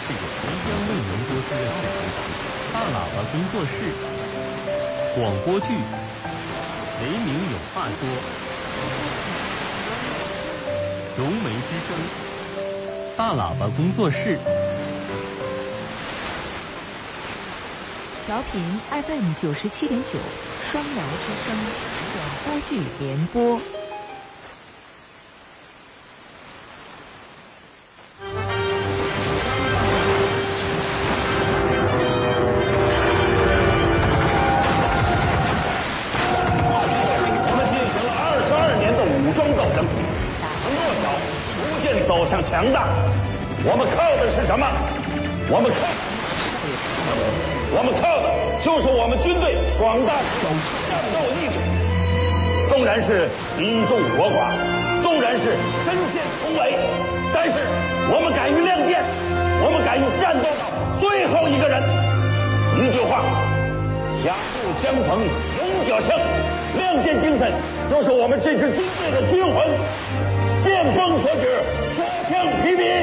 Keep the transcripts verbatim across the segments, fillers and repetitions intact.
是由即将为您播出的是大喇叭工作室广播剧《雷鸣有话说》，融媒之声，大喇叭工作室。 调频 F M 九十七点九，双辽之声广播剧联播。 我们进行了二十二年的武装斗争，从弱小逐渐走向强大。我们靠的是什么？我们靠。我们靠的就是我们军队广大的战斗力量。纵然是敌众我寡，纵然是身陷重围，但是我们敢于亮剑，我们敢于战斗到最后一个人。一句话，狭路相逢勇者胜，亮剑精神就是我们这支军队的军魂。见风所指，所向披靡。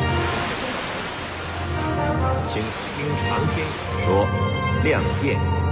请听长篇小说《亮剑》。